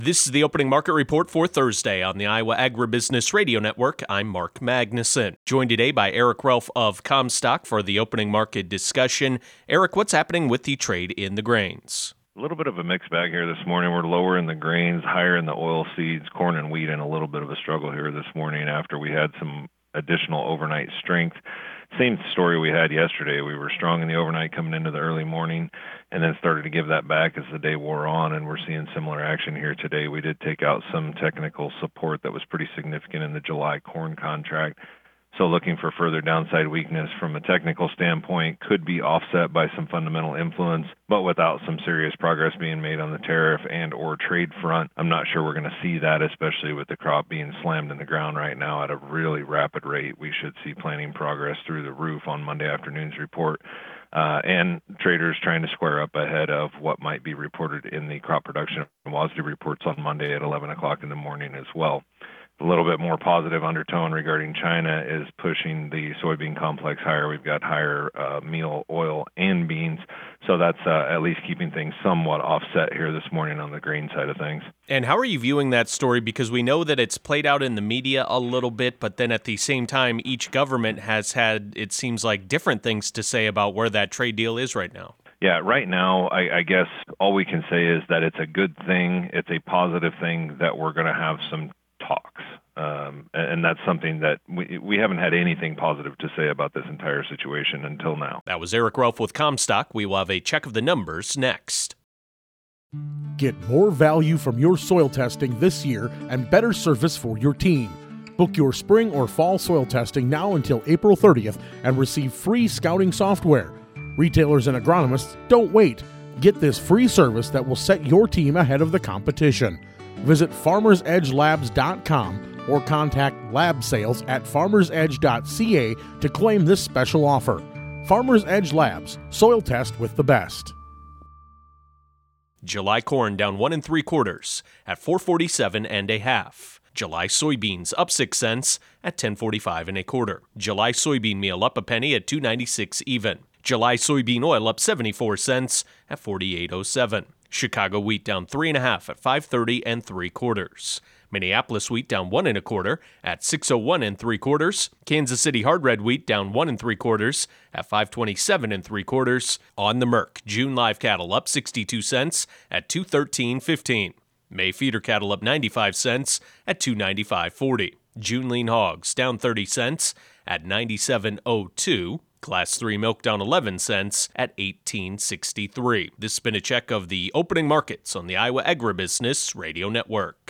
This is the opening market report for Thursday on the Iowa Agribusiness Radio Network. I'm Mark Magnuson, joined today by Eric Ralph of Comstock for the opening market discussion. Eric, what's happening with the trade in the grains? A little bit of a mixed bag here this morning. We're lower in the grains, higher in the oil seeds, corn and wheat, and a little bit of a struggle here this morning after we had some additional overnight strength. Same story we had yesterday. We were strong in the overnight coming into the early morning and then started to give that back as the day wore on, and we're seeing similar action here today. We did take out some technical support that was pretty significant in the July corn contract. So looking for further downside weakness from a technical standpoint could be offset by some fundamental influence, but without some serious progress being made on the tariff and or trade front, I'm not sure we're going to see that, especially with the crop being slammed in the ground right now at a really rapid rate. We should see planting progress through the roof on Monday afternoon's report, and traders trying to square up ahead of what might be reported in the crop production and WASDE reports on Monday at 11 o'clock in the morning as well. A little bit more positive undertone regarding China is pushing the soybean complex higher. We've got higher meal, oil, and beans. So that's at least keeping things somewhat offset here this morning on the grain side of things. And how are you viewing that story? Because we know that it's played out in the media a little bit, but then at the same time, each government has had, it seems like, different things to say about where that trade deal is right now. Yeah, right now, I guess all we can say is that it's a good thing. It's a positive thing that we're going to have some talks. And that's something that we haven't had anything positive to say about this entire situation until now. That was Eric Ralph with Comstock. We will have a check of the numbers next. Get more value from your soil testing this year and better service for your team. Book your spring or fall soil testing now until April 30th and receive free scouting software. Retailers and agronomists, don't wait. Get this free service that will set your team ahead of the competition. Visit farmersedgelabs.com or contact lab sales at farmersedge.ca to claim this special offer. Farmers Edge Labs, soil test with the best. July corn down 1 3/4 at $4.47 1/2. July soybeans up 6 cents at $10.45 1/4. July soybean meal up a penny at $2.96 even. July soybean oil up 74 cents at $48.07. Chicago wheat down 3 1/2 at $5.30 3/4. Minneapolis wheat down 1 1/4 at $6.01 3/4. Kansas City hard red wheat down 1 3/4 at $5.27 3/4. On the Merc, June live cattle up 62 cents at $2.13.15. May feeder cattle up 95 cents at $2.95.40. June lean hogs down 30 cents at $97.02. Class 3 milk down 11 cents at $18.63. This has been a check of the opening markets on the Iowa Agribusiness Radio Network.